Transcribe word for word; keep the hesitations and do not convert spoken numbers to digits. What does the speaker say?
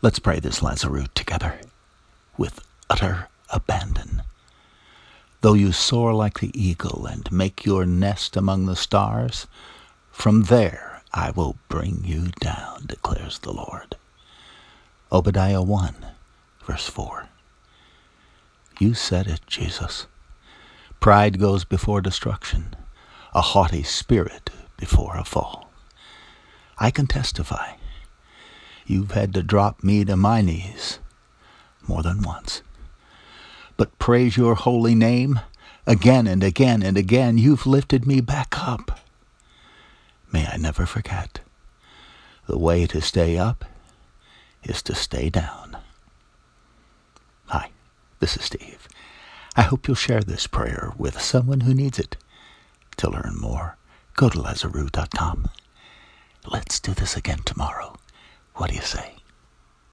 Let's pray this Lazarus together with utter abandon. Though you soar like the eagle and make your nest among the stars, from there I will bring you down, declares the Lord. Obadiah one, verse four. You said it, Jesus. Pride goes before destruction, a haughty spirit before a fall. I can testify. You've had to drop me to my knees more than once. But praise your holy name, again and again and again, you've lifted me back up. May I never forget, the way to stay up is to stay down. Hi, this is Steve. I hope you'll share this prayer with someone who needs it. To learn more, go to Lazarus dot com. Let's do this again tomorrow. What do you say?